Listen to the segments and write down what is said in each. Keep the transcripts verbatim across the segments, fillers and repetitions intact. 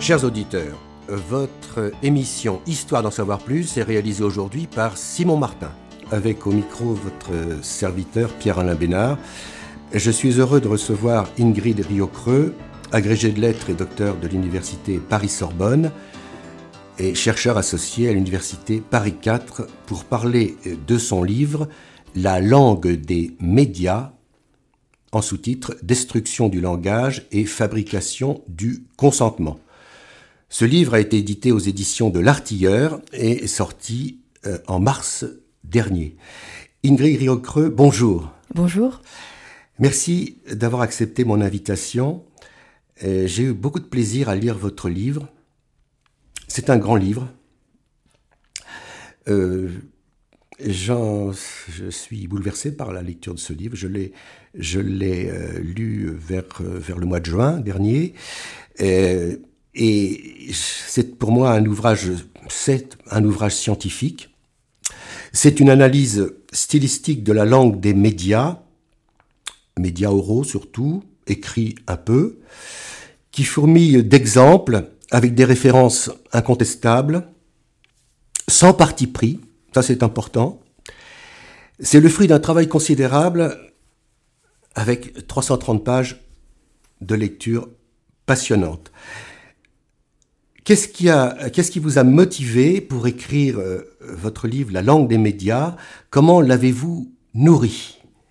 Chers auditeurs, votre émission Histoire d'en savoir plus est réalisée aujourd'hui par Simon Martin. Avec au micro votre serviteur Pierre-Alain Bénard. Je suis heureux de recevoir Ingrid Riocreux, agrégée de lettres et docteur de l'université Paris-Sorbonne et chercheur associé à l'université Paris quatre pour parler de son livre « La langue des médias » en sous-titre « Destruction du langage et fabrication du consentement ». Ce livre a été édité aux éditions de l'Artilleur et est sorti euh, en mars dernier. Ingrid Riocreux, bonjour. Bonjour. Merci d'avoir accepté mon invitation. Euh, j'ai eu beaucoup de plaisir à lire votre livre. C'est un grand livre. Euh, j'en, je suis bouleversé par la lecture de ce livre. Je l'ai, je l'ai euh, lu vers, vers le mois de juin dernier. Euh, et c'est pour moi un ouvrage, c'est un ouvrage scientifique. C'est une analyse stylistique de la langue des médias, médias oraux surtout, écrits un peu, qui fourmille d'exemples avec des références incontestables, sans parti pris, ça c'est important. C'est le fruit d'un travail considérable avec trois cent trente pages de lecture passionnante. Qu'est-ce qui, a, qu'est-ce qui vous a motivé pour écrire euh, votre livre « La langue des médias » ? Comment l'avez-vous nourri ?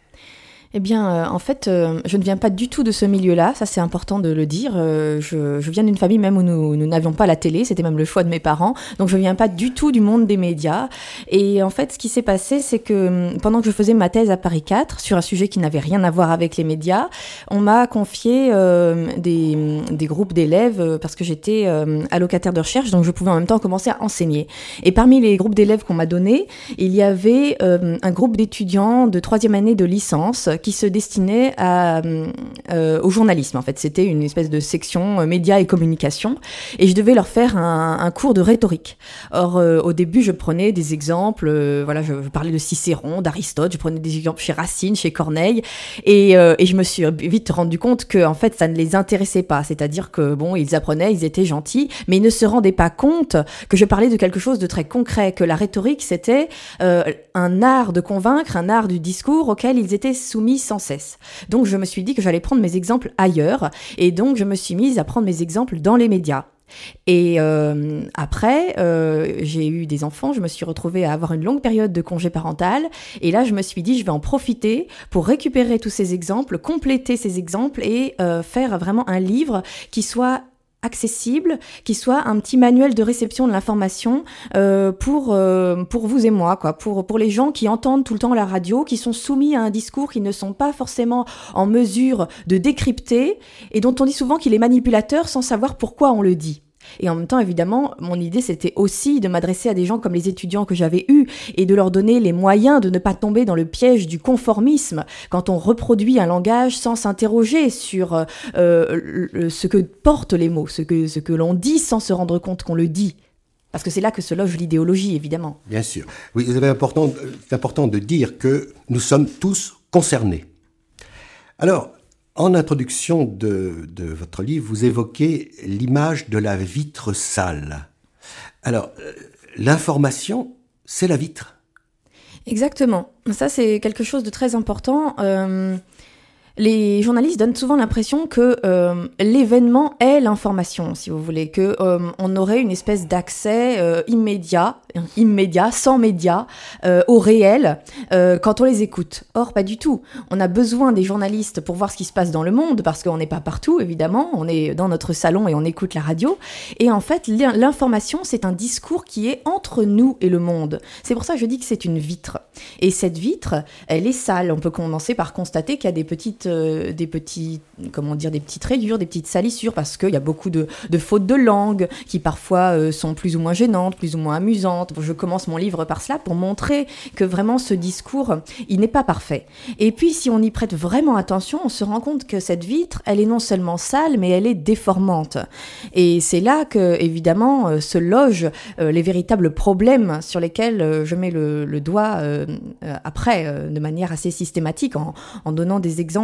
Eh bien, euh, en fait, euh, je ne viens pas du tout de ce milieu-là, ça c'est important de le dire. Euh, je, je viens d'une famille même où nous, nous n'avions pas la télé, c'était même le choix de mes parents, donc je ne viens pas du tout du monde des médias. Et en fait, ce qui s'est passé, c'est que pendant que je faisais ma thèse à Paris quatre, sur un sujet qui n'avait rien à voir avec les médias, on m'a confié euh, des, des groupes d'élèves, euh, parce que j'étais euh, allocataire de recherche, donc je pouvais en même temps commencer à enseigner. Et parmi les groupes d'élèves qu'on m'a donnés, il y avait euh, un groupe d'étudiants de troisième année de licence, qui se destinait à, euh, au journalisme. En fait, c'était une espèce de section euh, médias et communication, et je devais leur faire un, un cours de rhétorique. Or, euh, au début, je prenais des exemples, euh, voilà, je, je parlais de Cicéron, d'Aristote, je prenais des exemples chez Racine, chez Corneille, et, euh, et je me suis vite rendu compte que, en fait, ça ne les intéressait pas. C'est-à-dire que, bon, ils apprenaient, ils étaient gentils, mais ils ne se rendaient pas compte que je parlais de quelque chose de très concret, que la rhétorique, c'était euh, un art de convaincre, un art du discours auquel ils étaient soumis sans cesse. Donc je me suis dit que j'allais prendre mes exemples ailleurs, et donc je me suis mise à prendre mes exemples dans les médias. Et euh, après, euh, j'ai eu des enfants, je me suis retrouvée à avoir une longue période de congé parental, et là je me suis dit je vais en profiter pour récupérer tous ces exemples, compléter ces exemples et euh, faire vraiment un livre qui soit accessible, qui soit un petit manuel de réception de l'information euh, pour euh, pour vous et moi, quoi, pour pour les gens qui entendent tout le temps la radio, qui sont soumis à un discours qu'ils ne sont pas forcément en mesure de décrypter et dont on dit souvent qu'il est manipulateur sans savoir pourquoi on le dit. Et en même temps, évidemment, mon idée, c'était aussi de m'adresser à des gens comme les étudiants que j'avais eus et de leur donner les moyens de ne pas tomber dans le piège du conformisme quand on reproduit un langage sans s'interroger sur euh, le, ce que portent les mots, ce que, ce que l'on dit sans se rendre compte qu'on le dit. Parce que c'est là que se loge l'idéologie, évidemment. Bien sûr. Oui, c'est important, c'est important de dire que nous sommes tous concernés. Alors, en introduction de, de votre livre, vous évoquez l'image de la vitre sale. Alors, euh, l'information, c'est la vitre. Exactement. Ça, c'est quelque chose de très important. Euh, les journalistes donnent souvent l'impression que euh, l'événement est l'information, si vous voulez, que euh, on aurait une espèce d'accès euh, immédiat, immédiat, sans médias, euh, au réel euh, quand on les écoute. Or, pas du tout. On a besoin des journalistes pour voir ce qui se passe dans le monde, parce qu'on n'est pas partout, évidemment. On est dans notre salon et on écoute la radio. Et en fait, l'information, c'est un discours qui est entre nous et le monde. C'est pour ça que je dis que c'est une vitre. Et cette vitre, elle est sale. On peut commencer par constater qu'il y a des petites Euh, des petits, comment dire, des petites rayures, des petites salissures, parce qu'il y a beaucoup de, de fautes de langue qui parfois euh, sont plus ou moins gênantes, plus ou moins amusantes. Je commence mon livre par cela pour montrer que vraiment ce discours, il n'est pas parfait. Et puis si on y prête vraiment attention, on se rend compte que cette vitre, elle est non seulement sale, mais elle est déformante. Et c'est là que, évidemment, euh, se logent euh, les véritables problèmes sur lesquels euh, je mets le, le doigt euh, euh, après, euh, de manière assez systématique, en, en donnant des exemples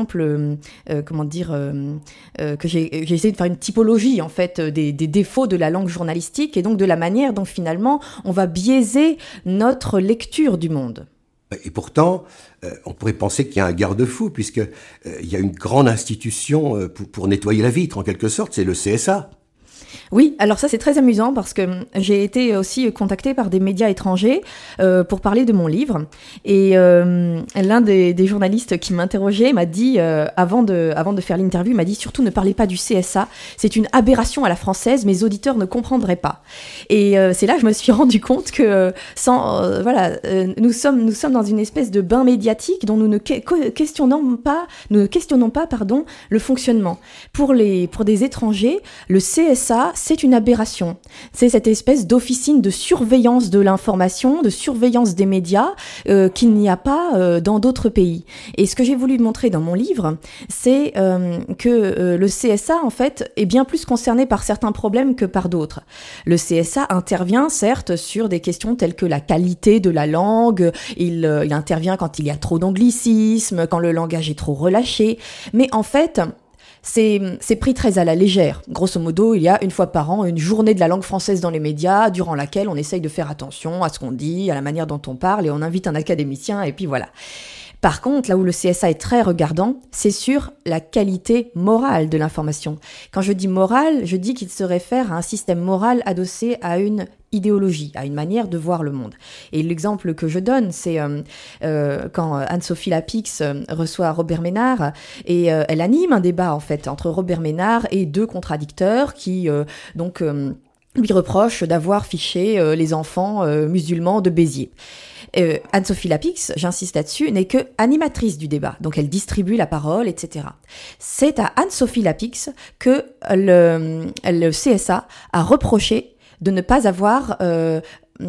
exemple, euh, euh, comment dire, euh, euh, que j'ai, j'ai essayé de faire une typologie en fait des, des défauts de la langue journalistique et donc de la manière dont finalement on va biaiser notre lecture du monde. Et pourtant, euh, on pourrait penser qu'il y a un garde-fou, puisqu'il euh, y a une grande institution euh, pour, pour nettoyer la vitre, en quelque sorte, c'est le C S A. Oui, alors ça c'est très amusant parce que j'ai été aussi contactée par des médias étrangers euh, pour parler de mon livre et euh, l'un des, des journalistes qui m'interrogeait m'a dit, euh, avant, de, avant de faire l'interview, m'a dit surtout ne parlez pas du C S A, c'est une aberration à la française, mes auditeurs ne comprendraient pas. Et euh, c'est là que je me suis rendu compte que sans, euh, voilà, euh, nous, sommes, nous sommes dans une espèce de bain médiatique dont nous ne que- questionnons pas, nous ne questionnons pas pardon, le fonctionnement. Pour, les, pour des étrangers, le C S A, c'est une aberration. C'est cette espèce d'officine de surveillance de l'information, de surveillance des médias euh, qu'il n'y a pas euh, dans d'autres pays. Et ce que j'ai voulu montrer dans mon livre, c'est euh, que euh, le C S A, en fait, est bien plus concerné par certains problèmes que par d'autres. Le C S A intervient, certes, sur des questions telles que la qualité de la langue, il, euh, il intervient quand il y a trop d'anglicisme, quand le langage est trop relâché, mais en fait... C'est, c'est pris très à la légère. Grosso modo, il y a une fois par an une journée de la langue française dans les médias, durant laquelle on essaye de faire attention à ce qu'on dit, à la manière dont on parle, et on invite un académicien, et puis voilà. Par contre, là où le C S A est très regardant, c'est sur la qualité morale de l'information. Quand je dis morale, je dis qu'il se réfère à un système moral adossé à une idéologie, à une manière de voir le monde. Et l'exemple que je donne, c'est euh, euh, quand Anne-Sophie Lapix euh, reçoit Robert Ménard et euh, elle anime un débat en fait entre Robert Ménard et deux contradicteurs qui euh, donc euh, lui reprochent d'avoir fiché euh, les enfants euh, musulmans de Béziers. Euh, Anne-Sophie Lapix, j'insiste là-dessus, n'est que animatrice du débat, donc elle distribue la parole, et cetera. C'est à Anne-Sophie Lapix que le, le C S A a reproché de ne pas avoir, euh,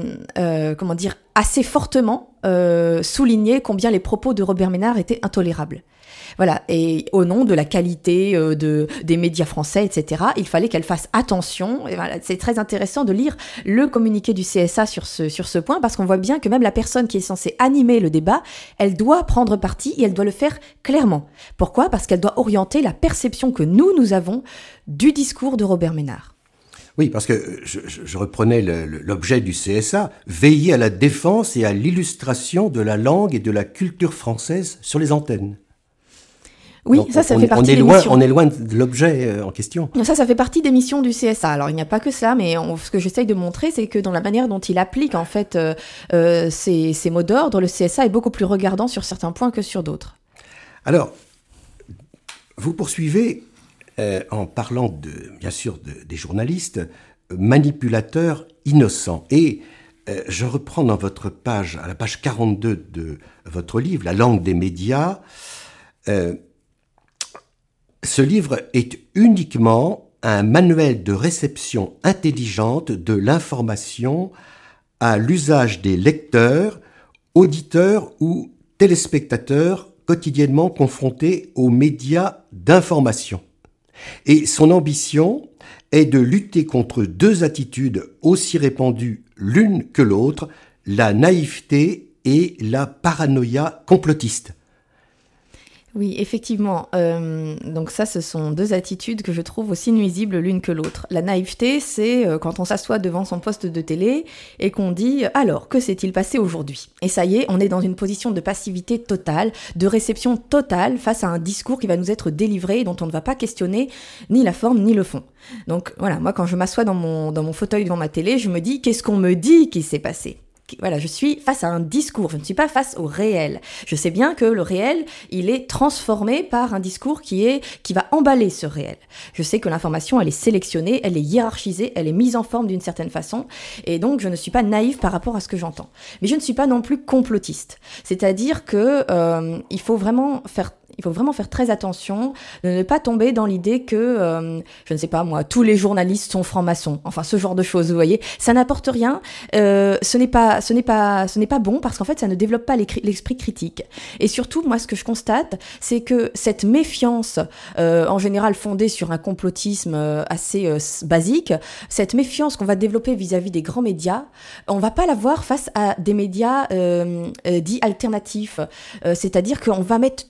euh, comment dire, assez fortement euh, souligné combien les propos de Robert Ménard étaient intolérables. Voilà, et au nom de la qualité euh, de, des médias français, et cetera, il fallait qu'elle fasse attention. Et voilà, c'est très intéressant de lire le communiqué du C S A sur ce, sur ce point, parce qu'on voit bien que même la personne qui est censée animer le débat, elle doit prendre parti et elle doit le faire clairement. Pourquoi ? Parce qu'elle doit orienter la perception que nous, nous avons du discours de Robert Ménard. Oui, parce que je, je reprenais le, l'objet du C S A, veiller à la défense et à l'illustration de la langue et de la culture française sur les antennes. Oui, Donc, ça, ça on, fait partie on est des loin, missions. On est loin de l'objet en question. Ça, ça fait partie des missions du C S A. Alors, il n'y a pas que cela, mais on, ce que j'essaye de montrer, c'est que dans la manière dont il applique, en fait, euh, euh, ces, ces mots d'ordre, le C S A est beaucoup plus regardant sur certains points que sur d'autres. Alors, vous poursuivez euh, en parlant, de, bien sûr, de, des journalistes, manipulateurs innocents. Et euh, je reprends dans votre page, à la page quarante-deux de votre livre, La langue des médias, euh, ce livre est uniquement un manuel de réception intelligente de l'information à l'usage des lecteurs, auditeurs ou téléspectateurs quotidiennement confrontés aux médias d'information. Et son ambition est de lutter contre deux attitudes aussi répandues l'une que l'autre, la naïveté et la paranoïa complotiste. Oui, effectivement. Euh, donc ça, ce sont deux attitudes que je trouve aussi nuisibles l'une que l'autre. La naïveté, c'est euh, quand on s'assoit devant son poste de télé et qu'on dit « Alors, que s'est-il passé aujourd'hui ?» Et ça y est, on est dans une position de passivité totale, de réception totale face à un discours qui va nous être délivré et dont on ne va pas questionner ni la forme ni le fond. Donc voilà, moi quand je m'assois dans mon, dans mon fauteuil devant ma télé, je me dis « Qu'est-ce qu'on me dit qui s'est passé ?» Voilà, je suis face à un discours, je ne suis pas face au réel. Je sais bien que le réel, il est transformé par un discours qui est, qui va emballer ce réel. Je sais que l'information, elle est sélectionnée, elle est hiérarchisée, elle est mise en forme d'une certaine façon, et donc je ne suis pas naïve par rapport à ce que j'entends. Mais je ne suis pas non plus complotiste. C'est-à-dire que euh, il faut vraiment faire Il faut vraiment faire très attention de ne pas tomber dans l'idée que, euh, je ne sais pas moi, tous les journalistes sont francs-maçons. Enfin, ce genre de choses, vous voyez. Ça n'apporte rien. Euh, ce n'est pas, ce n'est pas, ce n'est pas bon parce qu'en fait, ça ne développe pas l'esprit critique. Et surtout, moi, ce que je constate, c'est que cette méfiance, euh, en général fondée sur un complotisme assez euh, basique, cette méfiance qu'on va développer vis-à-vis des grands médias, on va pas l'avoir face à des médias euh, euh, dits alternatifs. Euh, c'est-à-dire qu'on va mettre toute sa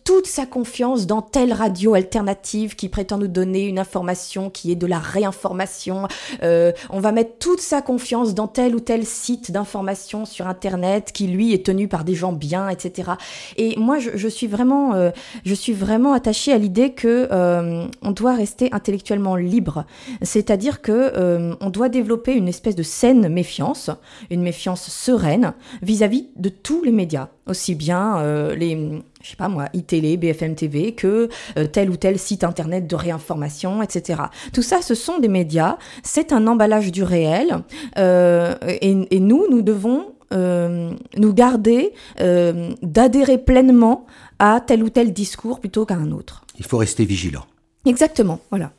confiance dans telle radio alternative qui prétend nous donner une information qui est de la réinformation. Euh, on va mettre toute sa confiance dans tel ou tel site d'information sur Internet qui, lui, est tenu par des gens bien, et cetera. Et moi, je, je suis vraiment, euh, je suis vraiment attachée à l'idée que euh, on doit rester intellectuellement libre. C'est-à-dire que euh, on doit développer une espèce de saine méfiance, une méfiance sereine vis-à-vis de tous les médias, aussi bien euh, les, je sais pas moi, iTélé, B F M T V, que euh, tel ou tel site internet de réinformation, et cetera. Tout ça, ce sont des médias, c'est un emballage du réel, euh, et, et nous, nous devons euh, nous garder euh, d'adhérer pleinement à tel ou tel discours plutôt qu'à un autre. Il faut rester vigilant. Exactement, voilà.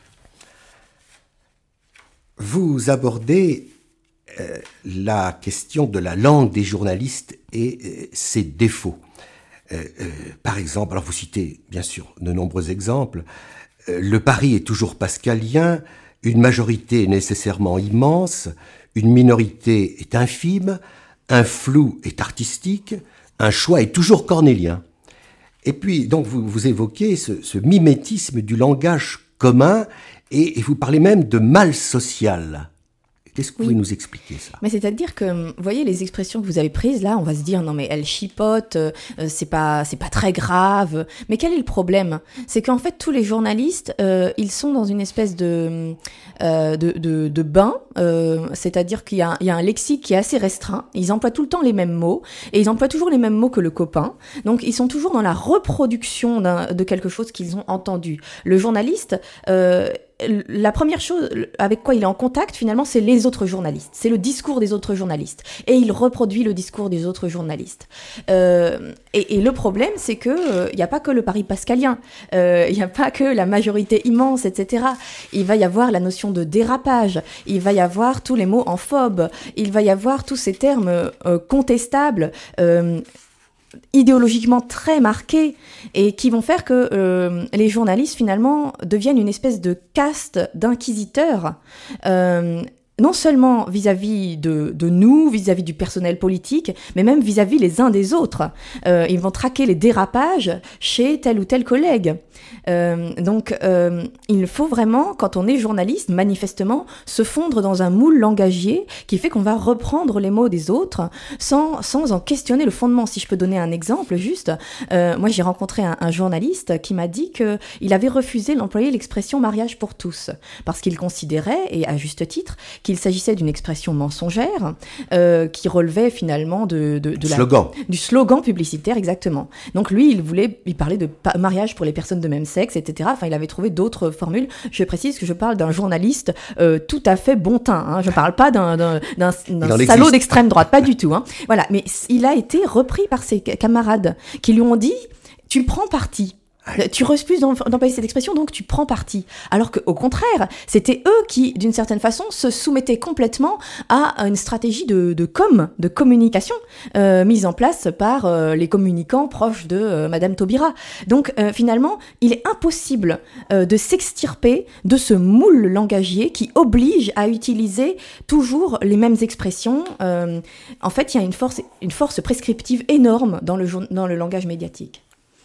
Vous abordez euh, la question de la langue des journalistes et euh, ses défauts. Euh, euh, par exemple, alors vous citez bien sûr de nombreux exemples, euh, le pari est toujours pascalien, une majorité est nécessairement immense, une minorité est infime, un flou est artistique, un choix est toujours cornélien. Et puis, donc, vous, vous évoquez ce, ce mimétisme du langage commun et, et vous parlez même de mal social. Qu'est-ce que vous oui. pouvez nous expliquer ça ? Mais c'est-à-dire que, vous voyez, les expressions que vous avez prises, là, on va se dire, non mais elle chipote, euh, c'est pas, c'est pas très grave. Mais quel est le problème ? C'est qu'en fait, tous les journalistes, euh, ils sont dans une espèce de, euh, de, de, de bain, euh, c'est-à-dire qu'il y a, il y a un lexique qui est assez restreint, ils emploient tout le temps les mêmes mots, et ils emploient toujours les mêmes mots que le copain. Donc, ils sont toujours dans la reproduction d'un, de quelque chose qu'ils ont entendu. Le journaliste... Euh, la première chose avec quoi il est en contact, finalement, c'est les autres journalistes. C'est le discours des autres journalistes. Et il reproduit le discours des autres journalistes. Euh, et, et le problème, c'est que il euh, n'y a pas que le pari pascalien. Il euh, n'y a pas que la majorité immense, et cetera. Il va y avoir la notion de dérapage. Il va y avoir tous les mots en phobe. Il va y avoir tous ces termes euh, contestables, euh, idéologiquement très marqués et qui vont faire que euh, les journalistes finalement deviennent une espèce de caste d'inquisiteurs euh, non seulement vis-à-vis de, de nous, vis-à-vis du personnel politique, mais même vis-à-vis les uns des autres. Euh, ils vont traquer les dérapages chez tel ou tel collègue. Euh, donc, euh, il faut vraiment, quand on est journaliste, manifestement, se fondre dans un moule langagier qui fait qu'on va reprendre les mots des autres sans, sans en questionner le fondement. Si je peux donner un exemple, juste, euh, moi j'ai rencontré un, un journaliste qui m'a dit qu'il avait refusé d'employer l'expression « mariage pour tous » parce qu'il considérait, et à juste titre, qu'il s'agissait d'une expression mensongère euh, qui relevait finalement de, de, de la, slogan. du slogan publicitaire, exactement. Donc lui, il voulait, il parlait de pa- mariage pour les personnes de même sexe, et cetera. Enfin, il avait trouvé d'autres formules. Je précise que je parle d'un journaliste euh, tout à fait bon teint. Hein. Je ne parle pas d'un, d'un, d'un, d'un salaud d'extrême droite, pas du tout. Hein. Voilà. Mais il a été repris par ses camarades qui lui ont dit « tu prends parti ». Tu refuses d'employer cette expression, donc tu prends parti. Alors qu'au contraire, c'était eux qui, d'une certaine façon, se soumettaient complètement à une stratégie de, de com, de communication, euh, mise en place par euh, les communicants proches de euh, Madame Taubira. Donc euh, finalement, il est impossible euh, de s'extirper de ce moule langagier qui oblige à utiliser toujours les mêmes expressions. Euh, en fait, il y a une force, une force prescriptive énorme dans le, dans le langage médiatique.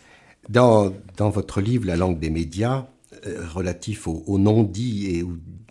Dans, dans votre livre, La langue des médias, euh, relatif au, au non-dit et au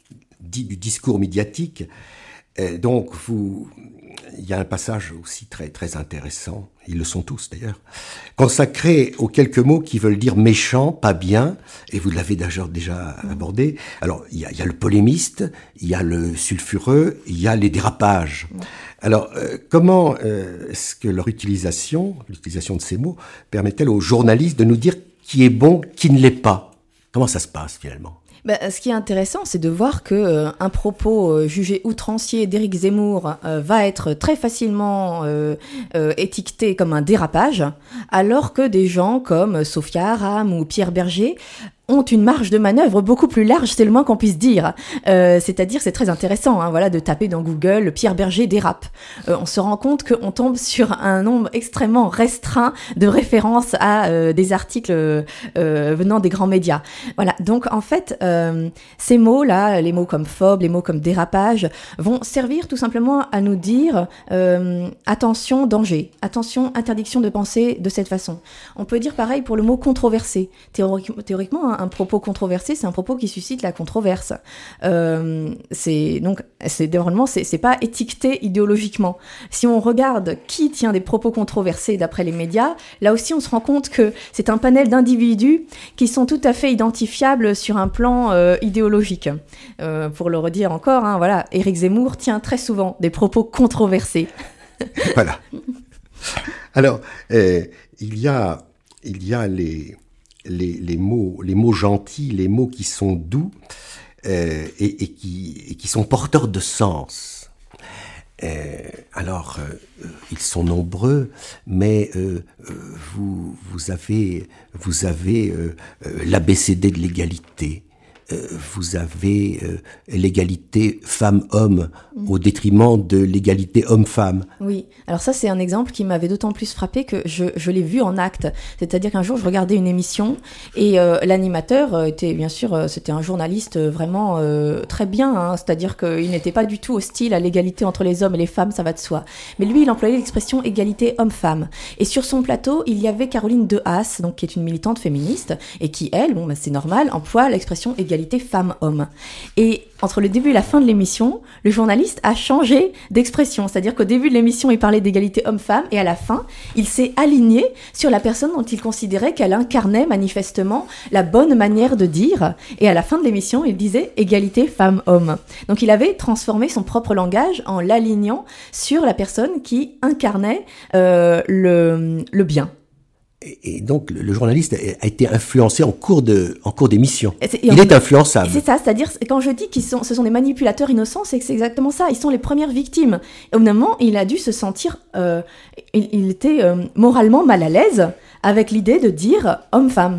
dit du discours médiatique, euh, donc vous, il y a un passage aussi très, très intéressant, ils le sont tous d'ailleurs, consacré aux quelques mots qui veulent dire méchant, pas bien, et vous l'avez déjà, déjà abordé. Alors, il y a, il y a le polémiste, il y a le sulfureux, il y a les dérapages. Alors, euh, comment euh, est-ce que leur utilisation, l'utilisation de ces mots, permet-elle aux journalistes de nous dire qui est bon, qui ne l'est pas ? Comment ça se passe finalement ? Bah, ce qui est intéressant, c'est de voir que euh, un propos euh, jugé outrancier d'Éric Zemmour euh, va être très facilement euh, euh, étiqueté comme un dérapage, alors que des gens comme Sophia Aram ou Pierre Berger ont une marge de manœuvre beaucoup plus large, c'est le moins qu'on puisse dire. Euh, c'est-à-dire, c'est très intéressant, hein, voilà, de taper dans Google Pierre Berger dérape. Euh, on se rend compte qu'on tombe sur un nombre extrêmement restreint de références à euh, des articles euh, venant des grands médias. Voilà, donc en fait, euh, ces mots-là, les mots comme phobe, les mots comme dérapage, vont servir tout simplement à nous dire euh, attention, danger, attention, interdiction de penser de cette façon. On peut dire pareil pour le mot controversé. Théorique, théoriquement, un propos controversé, c'est un propos qui suscite la controverse. Euh, c'est donc, c'est normalement, c'est, c'est pas étiqueté idéologiquement. Si on regarde qui tient des propos controversés d'après les médias, là aussi, on se rend compte que c'est un panel d'individus qui sont tout à fait identifiables sur un plan euh, idéologique. Euh, pour le redire encore, hein, voilà, Éric Zemmour tient très souvent des propos controversés. Voilà. Alors, euh, il y a, il y a les Les, les mots, les mots gentils, les mots qui sont doux euh, et, et, qui, et qui sont porteurs de sens. Euh, alors, euh, ils sont nombreux, mais euh, vous, vous avez, vous avez euh, l'A B C D de l'égalité. Euh, vous avez euh, l'égalité femmes-hommes mmh. au détriment de l'égalité homme-femme. Oui, alors ça c'est un exemple qui m'avait d'autant plus frappé que je, je l'ai vu en acte. C'est-à-dire qu'un jour je regardais une émission et euh, l'animateur était bien sûr, euh, c'était un journaliste vraiment euh, très bien, hein, c'est-à-dire qu'il n'était pas du tout hostile à l'égalité entre les hommes et les femmes, ça va de soi. Mais lui il employait l'expression égalité homme-femme. Et sur son plateau il y avait Caroline Dehaas, donc, qui est une militante féministe et qui elle, bon bah, c'est normal, emploie l'expression égalité égalité femmes-hommes. Et entre le début et la fin de l'émission, le journaliste a changé d'expression. C'est-à-dire qu'au début de l'émission, il parlait d'égalité homme-femme et à la fin, il s'est aligné sur la personne dont il considérait qu'elle incarnait manifestement la bonne manière de dire. Et à la fin de l'émission, il disait égalité femmes-hommes. Donc il avait transformé son propre langage en l'alignant sur la personne qui incarnait euh, le, le bien. Et donc, le journaliste a été influencé en cours de, en cours d'émission. Il est influençable. C'est ça, c'est-à-dire, quand je dis qu'ils sont, ce sont des manipulateurs innocents, c'est que c'est exactement ça. Ils sont les premières victimes. Et au bout d'un moment, il a dû se sentir, euh, il, il était euh, moralement mal à l'aise avec l'idée de dire homme-femme.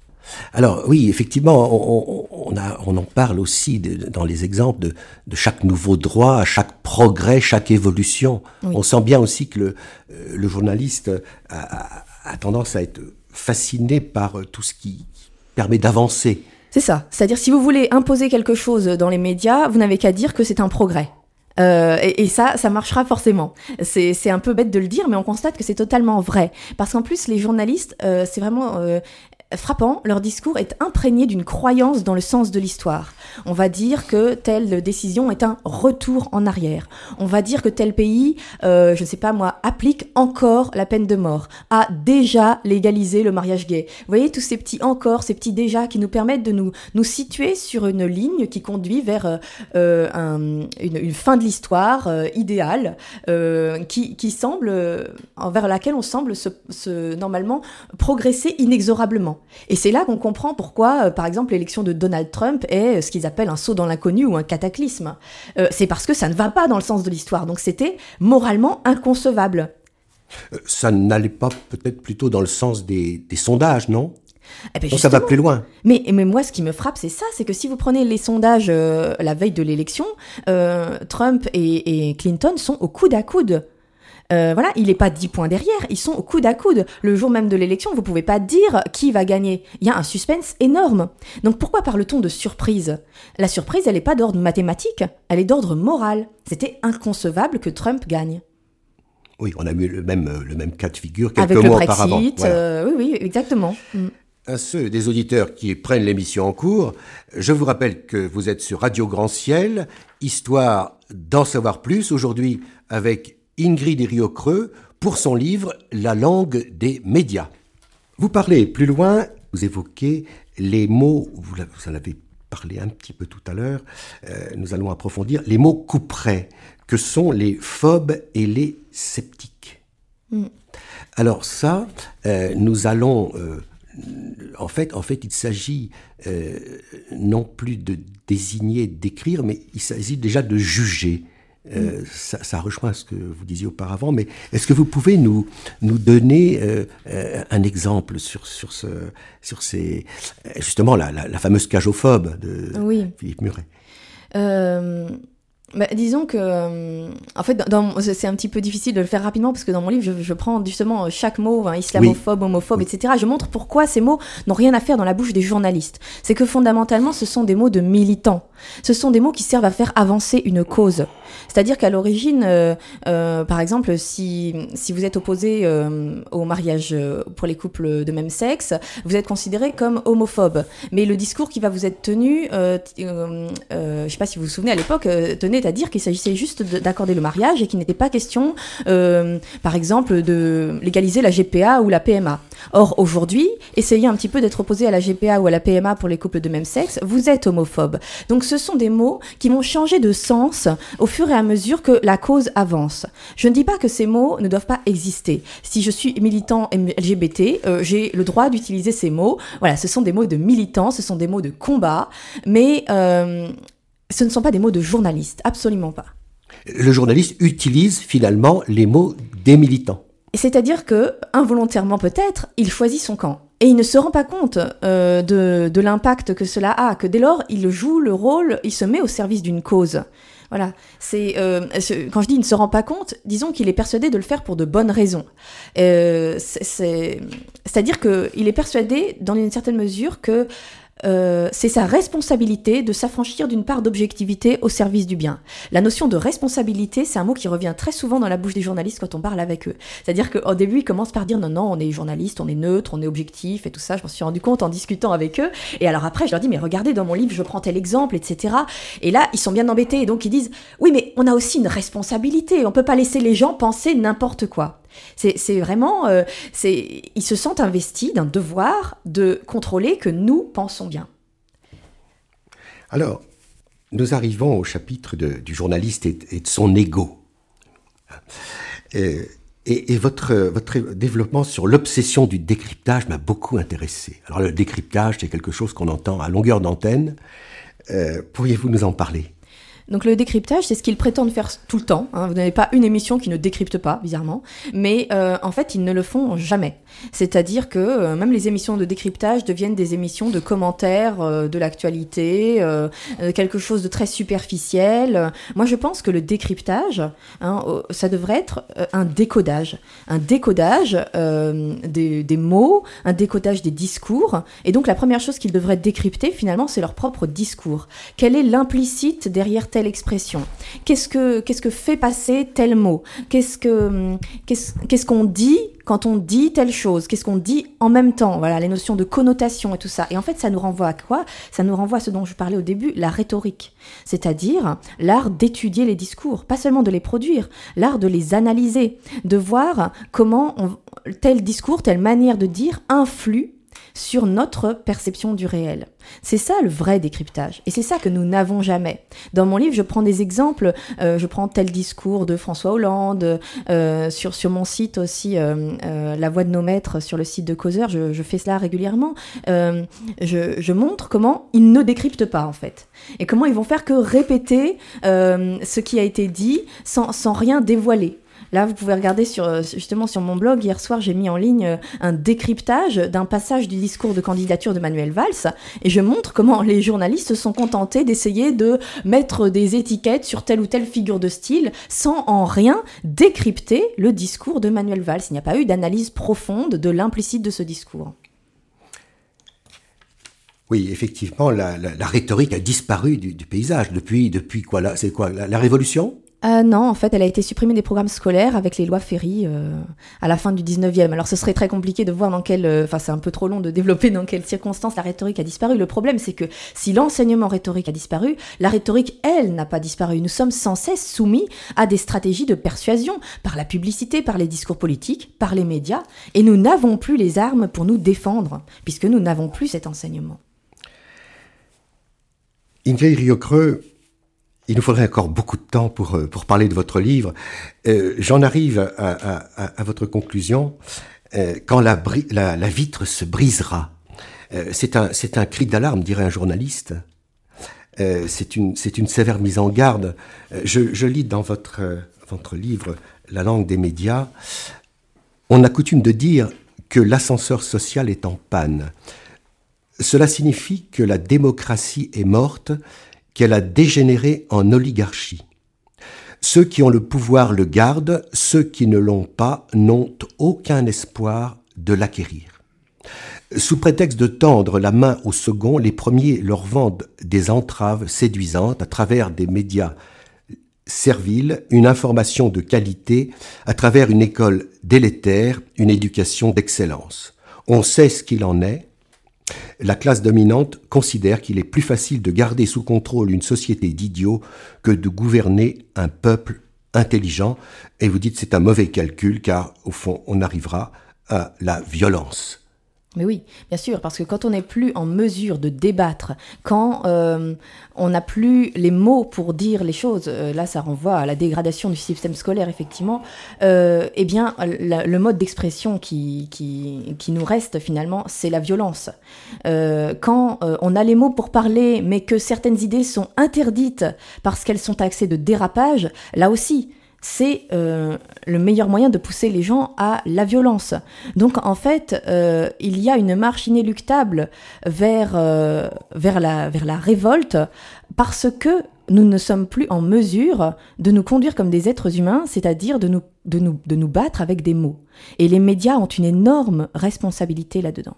Alors oui, effectivement, on, on, a, on en parle aussi de, dans les exemples de, de chaque nouveau droit, chaque progrès, chaque évolution. Oui. On sent bien aussi que le, le journaliste a, a tendance à être fasciné par tout ce qui permet d'avancer. C'est ça, c'est-à-dire si vous voulez imposer quelque chose dans les médias, vous n'avez qu'à dire que c'est un progrès. Euh, et, et ça, ça marchera forcément. C'est, c'est un peu bête de le dire, mais on constate que c'est totalement vrai. Parce qu'en plus, les journalistes, euh, c'est vraiment... Euh, frappant, leur discours est imprégné d'une croyance dans le sens de l'histoire. On va dire que telle décision est un retour en arrière. On va dire que tel pays, euh, je ne sais pas moi, applique encore la peine de mort, a déjà légalisé le mariage gay. Vous voyez tous ces petits encore, ces petits déjà qui nous permettent de nous, nous situer sur une ligne qui conduit vers euh, un, une, une fin de l'histoire euh, idéale, euh, qui, qui semble, euh, vers laquelle on semble se, se, normalement progresser inexorablement. Et c'est là qu'on comprend pourquoi, euh, par exemple, l'élection de Donald Trump est euh, ce qu'ils appellent un saut dans l'inconnu ou un cataclysme. Euh, c'est parce que ça ne va pas dans le sens de l'histoire. Donc c'était moralement inconcevable. Euh, ça n'allait pas peut-être plutôt dans le sens des, des sondages, non ? Eh ben Donc ça va plus loin. Mais, mais moi, ce qui me frappe, c'est ça, c'est que si vous prenez les sondages euh, la veille de l'élection, euh, Trump et, et Clinton sont au coude à coude. Euh, voilà, il n'est pas dix points derrière, ils sont au coude à coude. Le jour même de l'élection, vous ne pouvez pas dire qui va gagner. Il y a un suspense énorme. Donc pourquoi parle-t-on de surprise ? La surprise, elle n'est pas d'ordre mathématique, elle est d'ordre moral. C'était inconcevable que Trump gagne. Oui, on a eu le même, le même cas de figure quelques Avec mois le Brexit, auparavant. Voilà. Euh, oui, oui, exactement. Mm. À ceux des auditeurs qui prennent l'émission en cours, je vous rappelle que vous êtes sur Radio Grand Ciel, histoire d'en savoir plus, aujourd'hui avec Ingrid Iriot-Creux, pour son livre « La langue des médias ». Vous parlez plus loin, vous évoquez les mots, vous en avez parlé un petit peu tout à l'heure, euh, nous allons approfondir, les mots couperets, que sont les phobes et les sceptiques. Mm. Alors ça, euh, nous allons... Euh, En fait, en fait, il s'agit euh, non plus de désigner, d'écrire, mais il s'agit déjà de juger, Euh, ça, ça rejoint ce que vous disiez auparavant, mais est-ce que vous pouvez nous, nous donner euh, euh, un exemple sur, sur, ce, sur ces, justement la, la, la fameuse cagophobe de oui. Philippe Muret? euh... Bah, disons que, euh, en fait, dans, dans, c'est un petit peu difficile de le faire rapidement parce que dans mon livre, je, je prends justement chaque mot, hein, islamophobe, oui. homophobe, oui. et cetera. Je montre pourquoi ces mots n'ont rien à faire dans la bouche des journalistes. C'est que fondamentalement, ce sont des mots de militants. Ce sont des mots qui servent à faire avancer une cause. C'est-à-dire qu'à l'origine, euh, euh, par exemple, si, si vous êtes opposé euh, au mariage pour les couples de même sexe, vous êtes considéré comme homophobe. Mais le discours qui va vous être tenu, euh, euh, euh, je ne sais pas si vous vous souvenez à l'époque, euh, tenait à dire qu'il s'agissait juste d'accorder le mariage et qu'il n'était pas question, euh, par exemple, de légaliser la G P A ou la P M A. Or, aujourd'hui, essayez un petit peu d'être opposé à la G P A ou à la P M A pour les couples de même sexe, vous êtes homophobe. Donc, ce sont des mots qui vont changer de sens au fur et à mesure que la cause avance. Je ne dis pas que ces mots ne doivent pas exister. Si je suis militant L G B T, euh, j'ai le droit d'utiliser ces mots. Voilà, ce sont des mots de militants, ce sont des mots de combat, mais... Euh, ce ne sont pas des mots de journaliste, absolument pas. Le journaliste utilise finalement les mots des militants. C'est-à-dire que, involontairement peut-être, il choisit son camp. Et il ne se rend pas compte euh, de, de l'impact que cela a, que dès lors, il joue le rôle, il se met au service d'une cause. Voilà, c'est euh, quand je dis il ne se rend pas compte, disons qu'il est persuadé de le faire pour de bonnes raisons. Euh, c'est, c'est, c'est-à-dire qu'il est persuadé, dans une certaine mesure, que Euh, c'est sa responsabilité de s'affranchir d'une part d'objectivité au service du bien. La notion de responsabilité, c'est un mot qui revient très souvent dans la bouche des journalistes quand on parle avec eux. C'est-à-dire qu'au début, ils commencent par dire non, non, on est journaliste, on est neutre, on est objectif et tout ça. Je m'en suis rendu compte en discutant avec eux. Et alors après, je leur dis, mais regardez, dans mon livre, je prends tel exemple, et cetera. Et là, ils sont bien embêtés. Et donc, ils disent, oui, mais on a aussi une responsabilité. On peut pas laisser les gens penser n'importe quoi. C'est, c'est vraiment, euh, c'est, ils se sentent investis d'un devoir de contrôler que nous pensons bien. Alors, nous arrivons au chapitre de, du journaliste et, et de son ego. Et, et, et votre, votre développement sur l'obsession du décryptage m'a beaucoup intéressé. Alors, le décryptage, c'est quelque chose qu'on entend à longueur d'antenne. Euh, pourriez-vous nous en parler ? Donc le décryptage, c'est ce qu'ils prétendent faire tout le temps. Hein. Vous n'avez pas une émission qui ne décrypte pas, bizarrement. Mais euh, en fait, ils ne le font jamais. C'est-à-dire que euh, même les émissions de décryptage deviennent des émissions de commentaires euh, de l'actualité, euh, euh, quelque chose de très superficiel. Moi, je pense que le décryptage, hein, euh, ça devrait être euh, un décodage. Un décodage euh, des, des mots, un décodage des discours. Et donc, la première chose qu'ils devraient décrypter, finalement, c'est leur propre discours. Quel est l'implicite derrière tel expression. Qu'est-ce que, qu'est-ce que fait passer tel mot ? Qu'est-ce que, qu'est-ce, qu'est-ce qu'on dit quand on dit telle chose ? Qu'est-ce qu'on dit en même temps ? Voilà, les notions de connotation et tout ça. Et en fait, ça nous renvoie à quoi ? Ça nous renvoie à ce dont je parlais au début, la rhétorique. C'est-à-dire l'art d'étudier les discours, pas seulement de les produire, l'art de les analyser, de voir comment on, tel discours, telle manière de dire influe sur notre perception du réel. C'est ça le vrai décryptage. Et c'est ça que nous n'avons jamais. Dans mon livre, je prends des exemples. Euh, je prends tel discours de François Hollande. Euh, sur, sur mon site aussi, euh, euh, La Voix de nos maîtres, sur le site de Causeur, je, je fais cela régulièrement. Euh, je, je montre comment ils ne décryptent pas, en fait. Et comment ils vont faire que répéter euh, ce qui a été dit sans, sans rien dévoiler. Là, vous pouvez regarder sur, justement sur mon blog. Hier soir, j'ai mis en ligne un décryptage d'un passage du discours de candidature de Manuel Valls. Et je montre comment les journalistes se sont contentés d'essayer de mettre des étiquettes sur telle ou telle figure de style sans en rien décrypter le discours de Manuel Valls. Il n'y a pas eu d'analyse profonde de l'implicite de ce discours. Oui, effectivement, la, la, la rhétorique a disparu du, du paysage. Depuis, depuis quoi là, c'est quoi la, la Révolution ? Euh, non, en fait, elle a été supprimée des programmes scolaires avec les lois Ferry euh, à la fin du dix-neuvième. Alors, ce serait très compliqué de voir dans quelle... Enfin, euh, c'est un peu trop long de développer dans quelles circonstances la rhétorique a disparu. Le problème, c'est que si l'enseignement rhétorique a disparu, la rhétorique, elle, n'a pas disparu. Nous sommes sans cesse soumis à des stratégies de persuasion par la publicité, par les discours politiques, par les médias. Et nous n'avons plus les armes pour nous défendre, puisque nous n'avons plus cet enseignement. Ingrid Riocreux, il nous faudrait encore beaucoup de temps pour, pour parler de votre livre. Euh, j'en arrive à, à, à votre conclusion. Euh, quand la, la, la vitre se brisera, euh, c'est un, c'est un cri d'alarme, dirait un journaliste. Euh, c'est une, c'est une sévère mise en garde. Euh, je, je lis dans votre, euh, votre livre « La langue des médias », on a coutume de dire que l'ascenseur social est en panne. Cela signifie que la démocratie est morte, qu'elle a dégénéré en oligarchie. Ceux qui ont le pouvoir le gardent, ceux qui ne l'ont pas n'ont aucun espoir de l'acquérir. Sous prétexte de tendre la main aux seconds, les premiers leur vendent des entraves séduisantes à travers des médias serviles, une information de qualité, à travers une école délétère, une éducation d'excellence. On sait ce qu'il en est. La classe dominante considère qu'il est plus facile de garder sous contrôle une société d'idiots que de gouverner un peuple intelligent. Et vous dites que c'est un mauvais calcul car, au fond, on arrivera à la violence. Mais oui, bien sûr, parce que quand on n'est plus en mesure de débattre, quand euh, on n'a plus les mots pour dire les choses, euh, là ça renvoie à la dégradation du système scolaire, effectivement, euh, eh bien la, le mode d'expression qui, qui, qui nous reste finalement, c'est la violence. Euh, quand euh, on a les mots pour parler, mais que certaines idées sont interdites parce qu'elles sont taxées de dérapage, là aussi, c'est euh, le meilleur moyen de pousser les gens à la violence. Donc en fait, euh, il y a une marche inéluctable vers, euh, vers, la, vers la révolte parce que nous ne sommes plus en mesure de nous conduire comme des êtres humains, c'est-à-dire de nous, de nous, de nous battre avec des mots. Et les médias ont une énorme responsabilité là-dedans.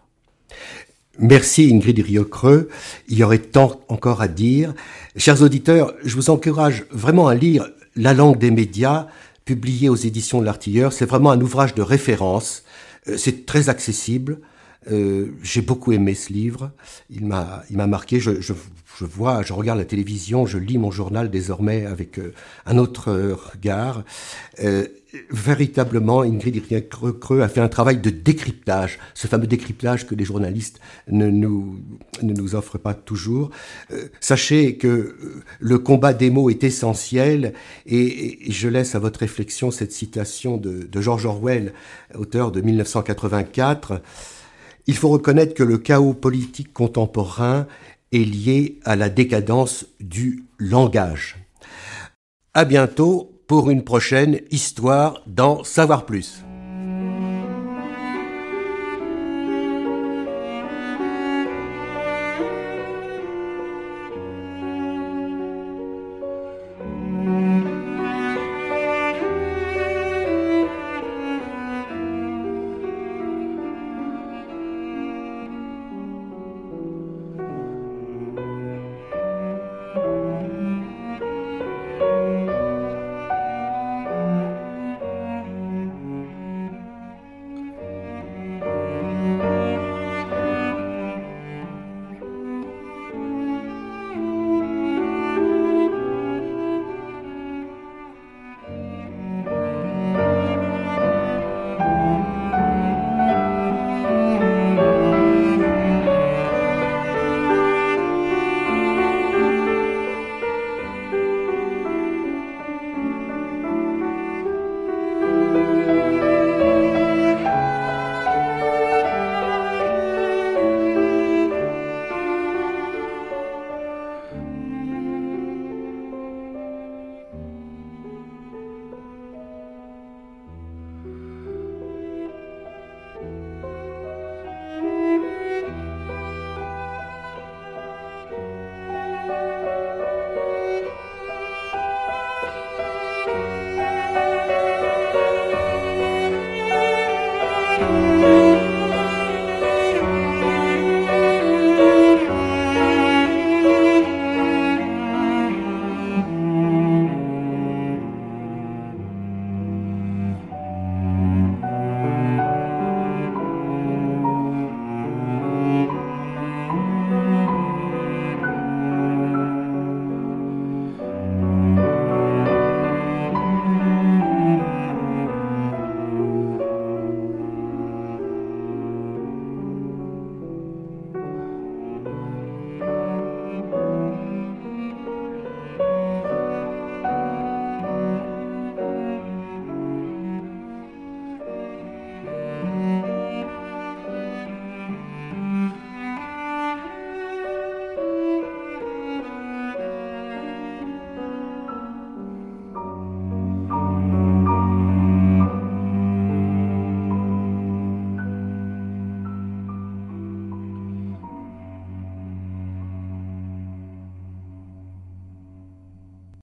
Merci Ingrid Rieucreux, il y aurait tant encore à dire. Chers auditeurs, je vous encourage vraiment à lire La langue des médias, publié aux éditions de l'Artilleur. C'est vraiment un ouvrage de référence, c'est très accessible. Euh, j'ai beaucoup aimé ce livre, il m'a, il m'a marqué, je, je, je vois, je regarde la télévision, je lis mon journal désormais avec euh, un autre euh, regard. Euh, véritablement, Ingrid Rieucreux a fait un travail de décryptage, ce fameux décryptage que les journalistes ne nous, ne nous offrent pas toujours. Euh, sachez que euh, le combat des mots est essentiel et, et je laisse à votre réflexion cette citation de, de George Orwell, auteur de mille neuf cent quatre-vingt-quatre. Il faut reconnaître que le chaos politique contemporain est lié à la décadence du langage. À bientôt pour une prochaine histoire d'en savoir plus.